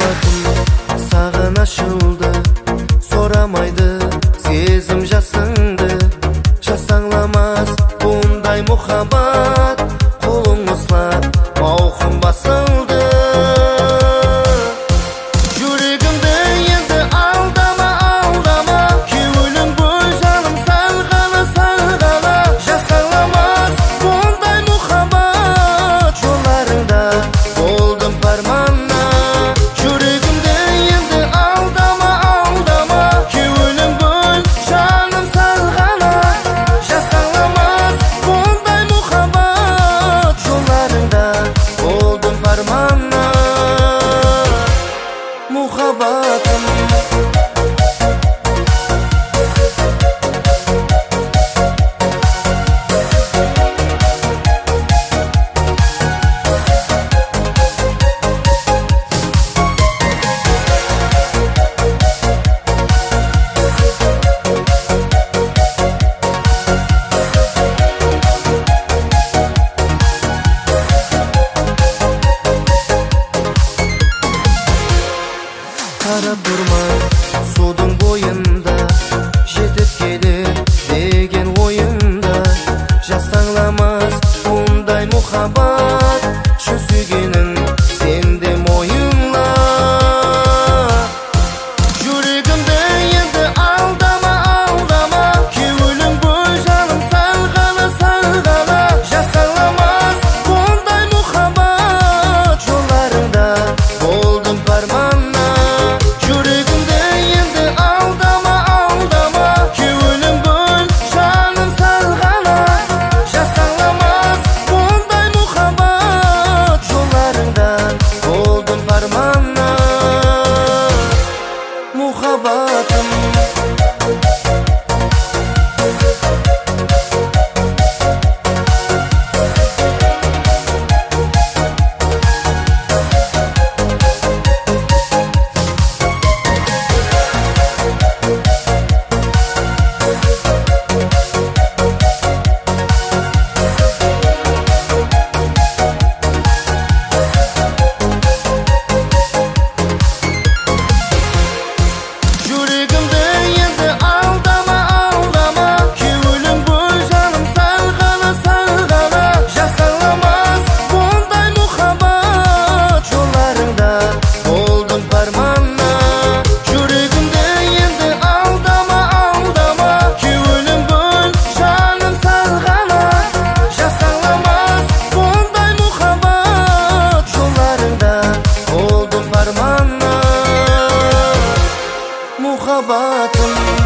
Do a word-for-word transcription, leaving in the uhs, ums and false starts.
Muhabbatım sağın aşıldı, soramaydı sezim jasыңды. Жасаңламас bunday muhabbat, қолың ұслап мауқым басылды. Жүрегімді енді алдама, алдама, кеуілің бұл жаным сәл ғана, сәл ғана. Жасаңламас bunday muhabbat, жолдарыңда болдым парманна. Жүрегімді енді алдама, алдама, кеуілің бұл жаным сәл ғана. Жасаңламас bunday muhabbat, жолдарыңда болдым парманна. Muhabbatım қарап тұрма судың бойында, жетіп келер деген ойында. Жасаңламас бұндай мұхаббат, жүзігенің сенде мойынла. Жүрегімді енді алдама, алдама, кеуілің бұл жаным сәл ғана, сәл ғана. Жасаңламас бұндай мұхаббат, жолдарыңда болдым парманна. Жүрегімді енді алдама, алдама, кеуілің бұл жаным сәл ғана. Жасаңламас бұндай мұхаббат, жолдарыңда болдым парманна. Muhabbatım Жүрегімді енді алдама, алдама, кеуілің бұл жаным сәл ғана, сәл ғана. Жасаңламас бұндай мұхаббат, жолдарыңда болдым парманна. Жүрегімді енді алдама, алдама, кеуілің бұл жаным сәл ғана. Жасаңламас бұндай мұхаббат, жолдарыңда болдым парманна. Muhabbatım